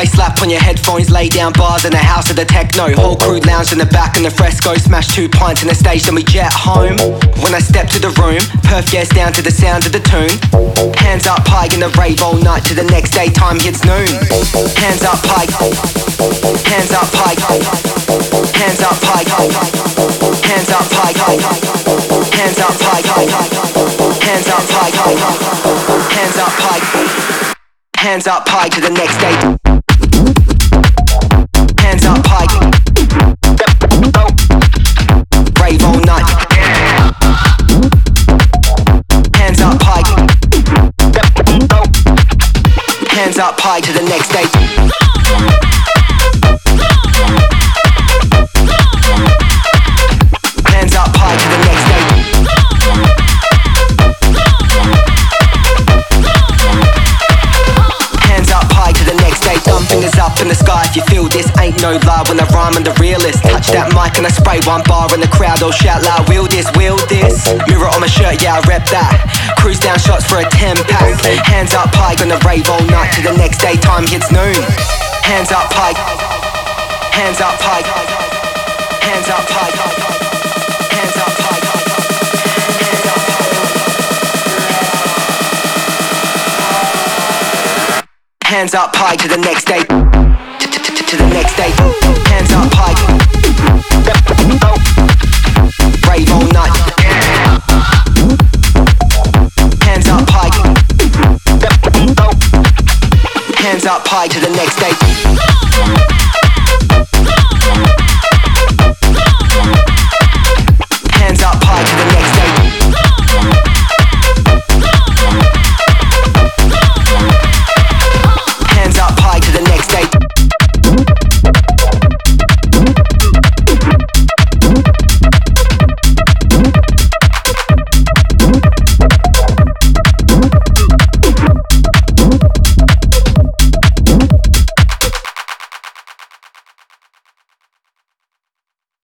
bass slap on your headphones, lay down bars in the house of the techno. Whole crew lounge in the back in the fresco, smash 2 pints in the stage, then we jet home. When I step to the room, Perf gets down to the sound of the tune. Hands up high in the rave all night to the next day, time hits noon. Hands up high, hands up high, hands up high, hands up high, hands up high, hands up high, hands up high, hands up high to the next day. Hands up high, rave all night. Hands up high, hands up high to the next day. Hands up high to the next day. Hands up high to the next day. Thumb fingers up in the sky if you feel this. Ain't no lie when I rhyme, I'm the realist. Touch that mic and I spray one bar and the crowd all shout loud, wheel this, wheel this. Mirror on my shirt, yeah I rep that. Cruise down shots for a 10-pack. Hands up high, gonna rave all night to the next day, time hits noon. Hands up high, hands up high, hands up high, hands up high, hands up high. Hands up high to the next day, to the next day. Hands up high, rave all night. Hands up high, hands up high to the next day.